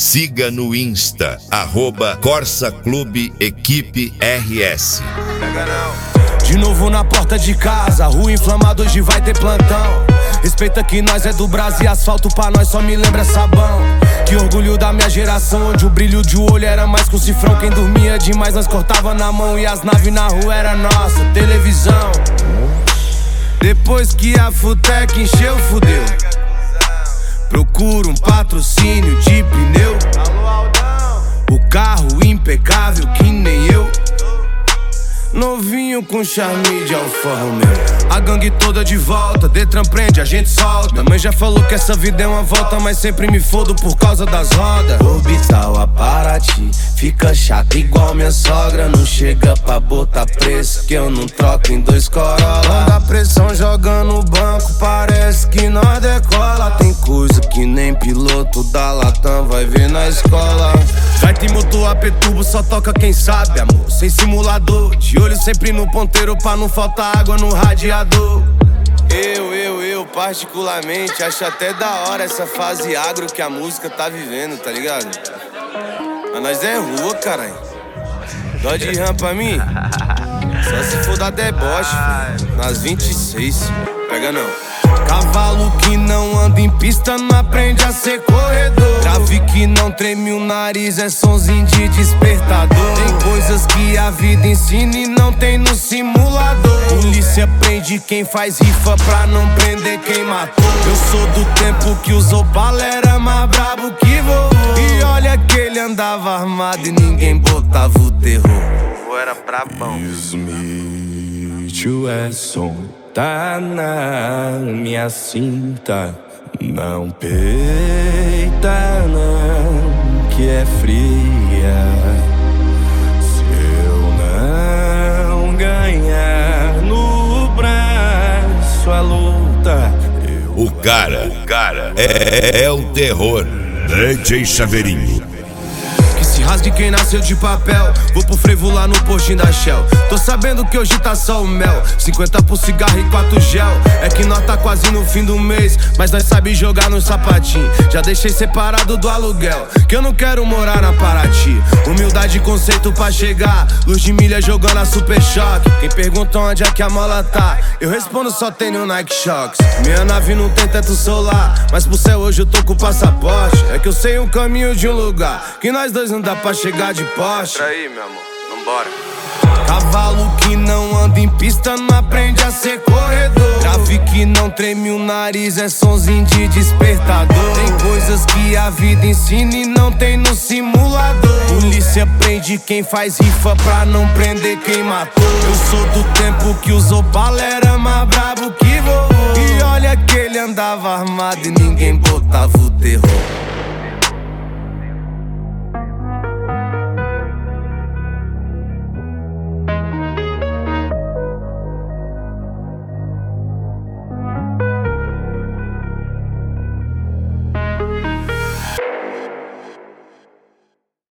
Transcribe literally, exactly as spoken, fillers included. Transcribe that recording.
Siga no Insta, arroba Corsa Clube Equipe R S. De novo na porta de casa, rua inflamada, hoje vai ter plantão. Respeita que nós é do Brasil e asfalto pra nós só me lembra sabão. Que orgulho da minha geração, onde o brilho de olho era mais que um cifrão. Quem dormia demais nós cortava na mão e as naves na rua era nossa televisão. Depois que a Futec encheu, fudeu. Procura um patrocínio de pneu. O carro impecável que nem eu. Novinho com charme de Alfa Romeo. A gangue toda de volta, Detran prende, a gente solta. Mãe já falou que essa vida é uma volta, mas sempre me fodo por causa das rodas. Orbital a Paraty, fica chato igual minha sogra. Não chega pra botar preço, que eu não troco em dois Corolla. Quando a pressão joga no banco, parece que nós decola. Tem coisa que nem piloto da Latam vai ver na escola. Vai ter motor A P Turbo, só toca quem sabe, amor. Sem simulador, de olho sempre no ponteiro pra não faltar água no radiador. Eu, eu, eu, particularmente, acho até da hora essa fase agro que a música tá vivendo, tá ligado? Mas nós é rua, caralho. Dó de ram pra mim? Só se for dar deboche, filho. Nas vinte e seis, pega não. Cavalo que não anda em pista não aprende a ser corredor. Trave que não treme o nariz é sonzinho de despertador. Tem coisas que a vida ensina e não tem no simulador. Polícia prende quem faz rifa pra não prender quem matou. Eu sou do tempo que usou bala, era mais brabo que vovô. E olha que ele andava armado e ninguém botava o terror. Vovô era brabão. Smith, é som. Tá na minha cinta. Não peita não, que é fria. Se eu não ganhar no braço a luta, eu... O cara, o cara é, é o terror. D J Chaveirinho. Se rasgue quem nasceu de papel. Vou pro frevo lá no postinho da Shell. Tô sabendo que hoje tá só o mel. Cinquenta por cigarro e quatro gel. É que nós tá quase no fim do mês, mas nós sabe jogar no sapatinho. Já deixei separado do aluguel, que eu não quero morar na Paraty. Humildade e conceito pra chegar. Luz de milha jogando a Super Choque. Quem pergunta onde é que a mola tá, eu respondo só tem no Nike Shox. Minha nave não tem teto solar, mas pro céu hoje eu tô com passaporte. É que eu sei um caminho de um lugar que nós dois não dá pra chegar de Porsche. Entra aí, meu amor, vambora. Cavalo que não anda em pista não aprende a ser corredor. Trave que não treme o nariz é sonzinho de despertador. Tem coisas que a vida ensina e não tem no simulador. Polícia prende quem faz rifa pra não prender quem matou. Eu sou do tempo que usou bala, era mais brabo que vovô. E olha que ele andava armado e ninguém botava o terror.